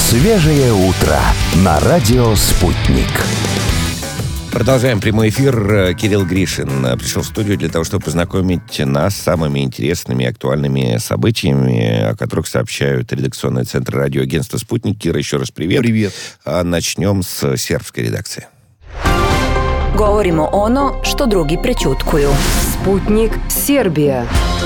Свежее утро на радио «Спутник». Продолжаем прямой эфир. Кирилл Гришин пришел в студию для того, чтобы познакомить нас с самыми интересными и актуальными событиями, о которых сообщают редакционные центры радиоагентства «Спутник». Кира, еще раз привет. Привет. Начнем с сербской редакции. Govorimo ono što drugi prećutkuju. Спутник Сербия.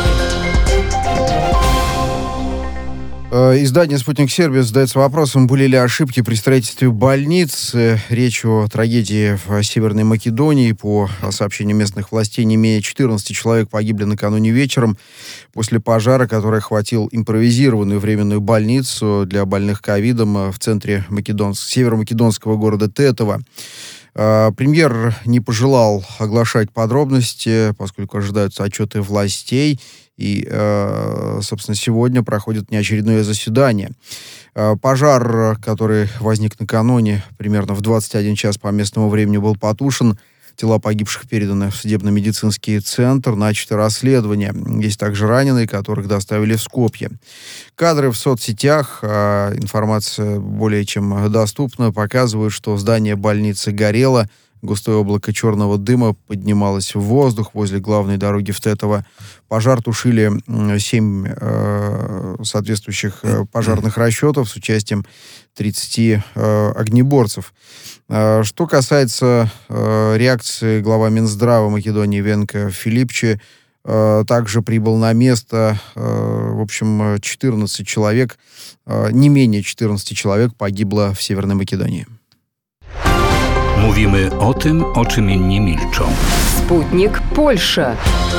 Издание «Спутник Сербия» задается вопросом, были ли ошибки при строительстве больниц. Речь о трагедии в Северной Македонии. По сообщениям местных властей, не менее 14 человек погибли накануне вечером после пожара, который охватил импровизированную временную больницу для больных ковидом в центре северо-македонского города Тетово. Премьер не пожелал оглашать подробности, поскольку ожидаются отчеты властей. И, собственно, сегодня проходит неочередное заседание. Пожар, который возник накануне, примерно в 21 час по местному времени, был потушен. Тела погибших переданы в судебно-медицинский центр. Начато расследование. Есть также раненые, которых доставили в Скопье. Кадры в соцсетях, информация более чем доступна, показывают, что здание больницы горело. Густое облако черного дыма поднималось в воздух возле главной дороги в Тетово. Пожар тушили 7 соответствующих пожарных расчетов с участием 30 огнеборцев. Что касается реакции, глава Минздрава Македонии Венко Филипчи также прибыл на место. В общем, 14 человек, не менее 14 человек погибло в Северной Македонии. Mówimy o tym, o czym inni milczą. Спутник Польша.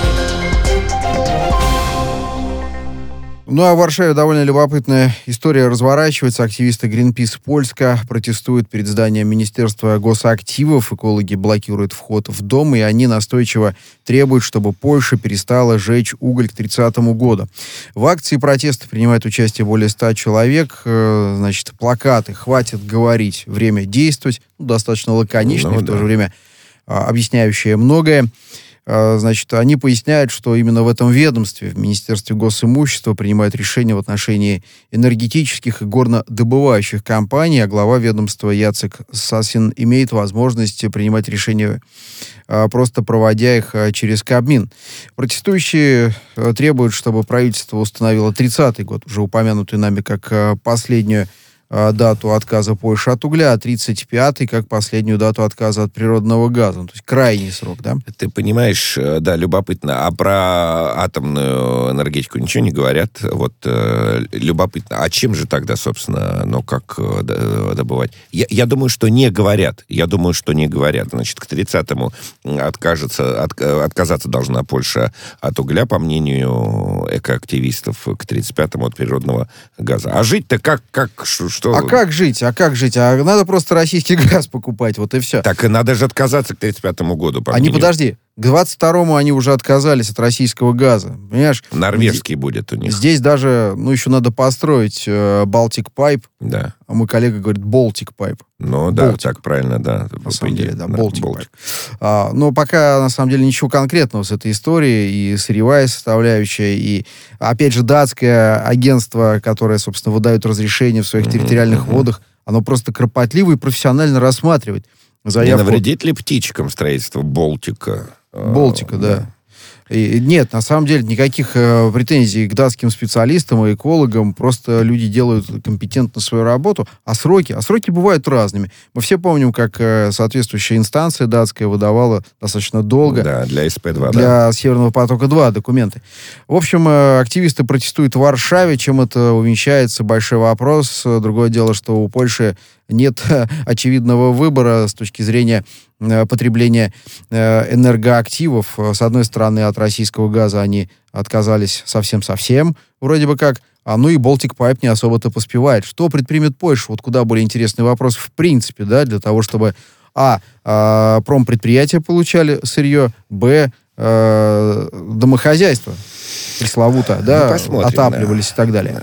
Ну, а в Варшаве довольно любопытная история разворачивается. Активисты Greenpeace Польска протестуют перед зданием Министерства госактивов. Экологи блокируют вход в дом, и они настойчиво требуют, чтобы Польша перестала жечь уголь к 30-му году. В акции протеста принимает участие более 100 человек. Значит, плакаты «Хватит говорить, время действовать». Достаточно лаконичные, в то же время объясняющие многое. Значит, они поясняют, что именно в этом ведомстве, в Министерстве госимущества, принимают решения в отношении энергетических и горнодобывающих компаний, а глава ведомства Яцек Сасин имеет возможность принимать решения, просто проводя их через Кабмин. Протестующие требуют, чтобы правительство установило 30-й год, уже упомянутый нами как последнюю дату отказа Польши от угля, а 35-й как последнюю дату отказа от природного газа. То есть крайний срок, да? Ты понимаешь, да, любопытно. А про атомную энергетику ничего не говорят? Вот любопытно. А чем же тогда, собственно, как добывать? Я думаю, что не говорят. Значит, к 30-му отказаться должна Польша от угля, по мнению экоактивистов, к 35-му от природного газа. А жить-то что? А как жить? А надо просто российский газ покупать, вот и все. Так и надо же отказаться к 35-му году. Подожди, к 22-му они уже отказались от российского газа. Понимаешь? Норвежский будет у них. Здесь даже, еще надо построить Baltic Pipe. Да. А мой коллега говорит Baltic Pipe. Ну да, Baltic. Так правильно, да. На самом деле, да, Baltic Pipe. Но пока, на самом деле, ничего конкретного с этой историей. И сырьевая составляющая, и, опять же, датское агентство, которое, собственно, выдает разрешение в своих территориальных водах, оно просто кропотливо и профессионально рассматривает заявку. Не навредит ли птичкам строительство Балтика? Балтика, да. И нет, на самом деле, никаких претензий к датским специалистам и экологам. Просто люди делают компетентно свою работу. А сроки бывают разными. Мы все помним, как соответствующая инстанция датская выдавала достаточно долго для СП-2, для Северного потока-2 документы. В общем, активисты протестуют в Варшаве. Чем это увенчается? Большой вопрос. Другое дело, что у Польши нет очевидного выбора с точки зрения потребления энергоактивов. С одной стороны, от российского газа они отказались совсем-совсем, вроде бы как, и Baltic Pipe не особо-то поспевает. Что предпримет Польша? Вот куда более интересный вопрос в принципе, да, для того, чтобы промпредприятия получали сырье, домохозяйства пресловуто, отапливались и так далее.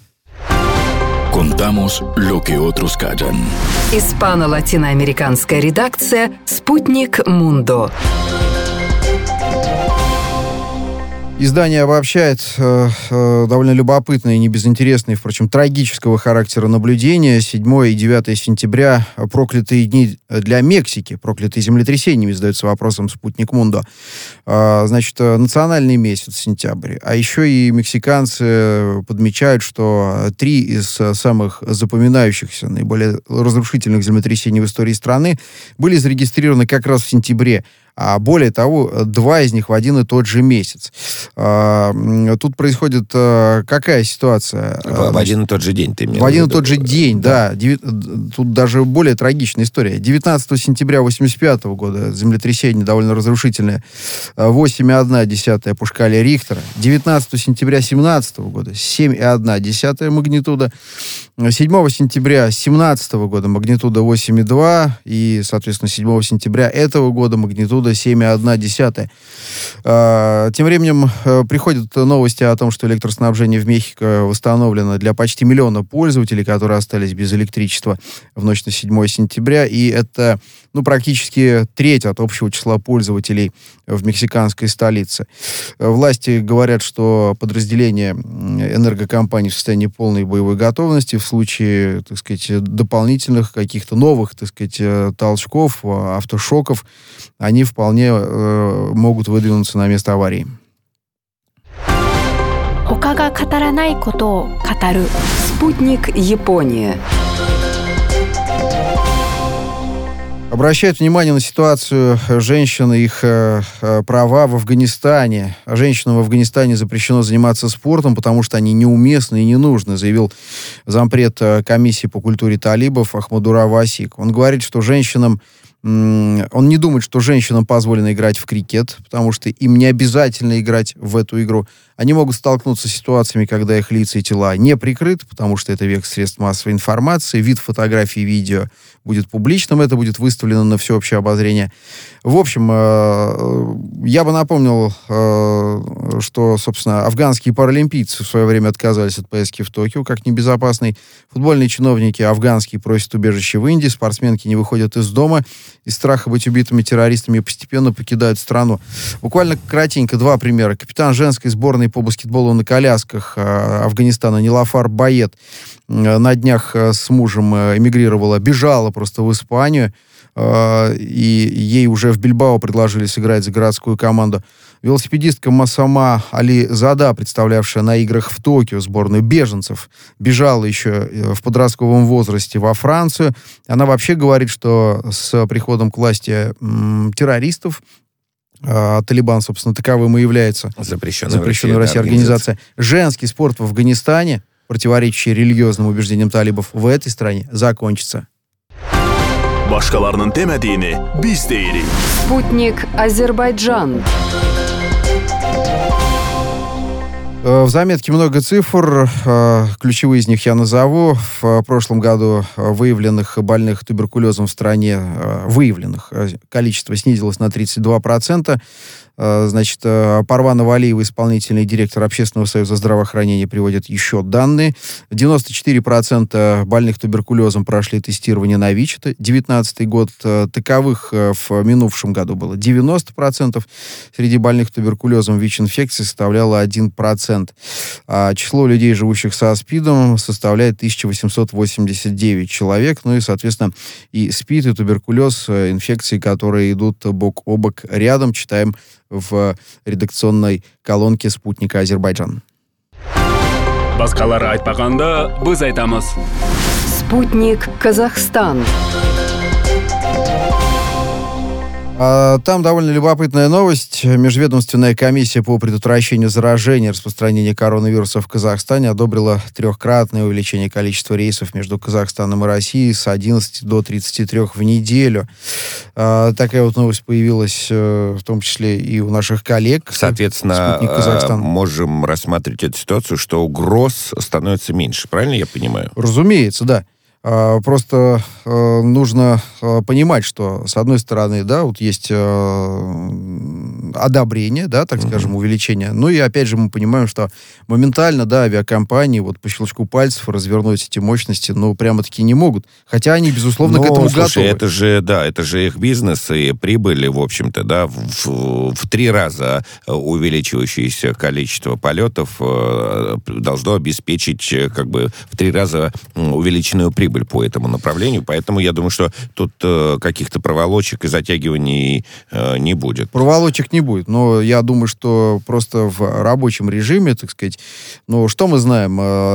Contamos lo que otros callan. Испано-латиноамериканская редакция «Спутник Мундо». Издание обобщает довольно любопытные, не безинтересные, впрочем, трагического характера наблюдения. 7 и 9 сентября проклятые дни для Мексики, проклятые землетрясениями, задается вопросом «Спутник Мундо». Значит, национальный месяц сентябрь. А еще и мексиканцы подмечают, что 3 из самых запоминающихся, наиболее разрушительных землетрясений в истории страны были зарегистрированы как раз в сентябре. А более того, 2 из них в один и тот же месяц. Тут происходит какая ситуация? В один и тот же день ты имеешь в виду? В один и тот же день, да. Тут даже более трагичная история. 19 сентября 1985 года землетрясение довольно разрушительное. 8,1 по шкале Рихтера. 19 сентября 2017 года 7,1 магнитуда. 7 сентября 2017 года магнитуда 8,2. И, соответственно, 7 сентября этого года магнитуда 7,1. Тем временем приходят новости о том, что электроснабжение в Мехико восстановлено для почти миллиона пользователей, которые остались без электричества в ночь на 7 сентября. И это практически треть от общего числа пользователей в мексиканской столице. Власти говорят, что подразделения энергокомпаний в состоянии полной боевой готовности в случае, так сказать, дополнительных каких-то новых, так сказать, толчков, автошоков, они вполне могут выдвинуться на место аварии. Спутник Япония. Обращают внимание на ситуацию женщин и их права в Афганистане. Женщинам в Афганистане запрещено заниматься спортом, потому что они неуместны и не нужны, заявил зампред комиссии по культуре талибов Ахмадура Васик. Он говорит, что женщинам он не думает, что женщинам позволено играть в крикет, потому что им не обязательно играть в эту игру. Они могут столкнуться с ситуациями, когда их лица и тела не прикрыты, потому что это век средств массовой информации, вид фотографий и видео будет публичным, это будет выставлено на всеобщее обозрение. В общем, я бы напомнил, что, собственно, афганские паралимпийцы в свое время отказались от поездки в Токио как небезопасной. Футбольные чиновники афганские просят убежище в Индии, спортсменки не выходят из дома из страха быть убитыми террористами и постепенно покидают страну. Буквально кратенько 2 примера. Капитан женской сборной по баскетболу на колясках Афганистана Нилафар Боет на днях с мужем эмигрировала, бежала просто в Испанию, и ей уже в Бильбао предложили сыграть за городскую команду. Велосипедистка Масама Али Зада, представлявшая на играх в Токио сборную беженцев, бежала еще в подростковом возрасте во Францию. Она вообще говорит, что с приходом к власти террористов, Талибан, собственно, таковым и является запрещенная в России организация, женский спорт в Афганистане, противоречащий религиозным убеждениям талибов, в этой стране закончится. Başkalarının demediğini biz deyirik. Спутник Азербайджан. В заметке много цифр. Ключевые из них я назову. В прошлом году выявленных больных туберкулезом в стране, количество снизилось на 32%. Значит, Парвана Валиева, исполнительный директор Общественного союза здравоохранения, приводит еще данные. 94% больных туберкулезом прошли тестирование на ВИЧ. Это 19-й год. Таковых в минувшем году было 90%. Среди больных туберкулезом ВИЧ-инфекции составляло 1%. А число людей, живущих со СПИДом, составляет 1889 человек. Ну и, соответственно, и СПИД, и туберкулез, инфекции, которые идут бок о бок рядом, читаем в редакционной колонке «Спутника Азербайджан». Баскалар айтпаганда біз айтамыз. Спутник Казахстан. Там довольно любопытная новость. Межведомственная комиссия по предотвращению заражения и распространения коронавируса в Казахстане одобрила 3-кратное увеличение количества рейсов между Казахстаном и Россией с 11 до 33 в неделю. Такая вот новость появилась в том числе и у наших коллег. Соответственно, можем рассматривать эту ситуацию, что угроз становится меньше. Правильно я понимаю? Разумеется, да. Просто нужно понимать, что, с одной стороны, да, вот есть одна одобрение, да, так скажем, увеличение. Ну и опять же мы понимаем, что моментально, да, авиакомпании вот по щелчку пальцев развернуть эти мощности, ну, прямо-таки не могут. Хотя они, безусловно, к этому слушай, готовы. это же их бизнес, и прибыль, в общем-то, да, в 3 раза увеличивающееся количество полетов должно обеспечить как бы в 3 раза увеличенную прибыль по этому направлению. Поэтому я думаю, что тут каких-то проволочек и затягиваний не будет. Проволочек не будет, но я думаю, что просто в рабочем режиме, так сказать, ну, что мы знаем,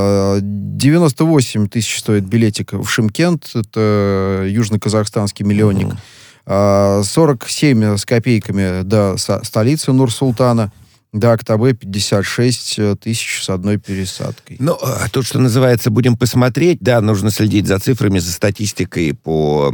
98 тысяч стоит билетик в Шымкент, это южно-казахстанский миллионник, 47 с копейками до столицы Нур-Султана, до Актабе 56 тысяч с одной пересадкой. Ну, тут, что называется, будем посмотреть. Да, нужно следить за цифрами, за статистикой по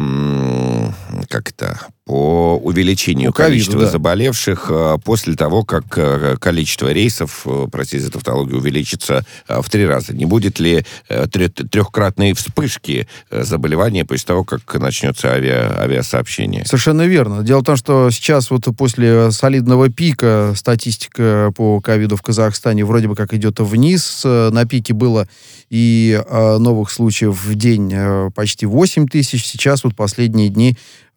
увеличению количества заболевших после того, как количество рейсов, простите за тавтологию, увеличится в 3 раза. Не будет ли трехкратной вспышки заболевания после того, как начнется авиасообщение? Совершенно верно. Дело в том, что сейчас вот после солидного пика статистика по ковиду в Казахстане вроде бы как идет вниз. На пике было и новых случаев в день почти 8 тысяч. Сейчас вот последние дни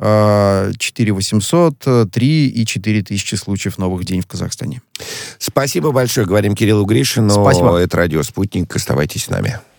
4800, 3 и 4 тысячи случаев новых в день в Казахстане. Спасибо большое. Говорим Кириллу Гришину. Спасибо. Это радио «Спутник». Оставайтесь с нами.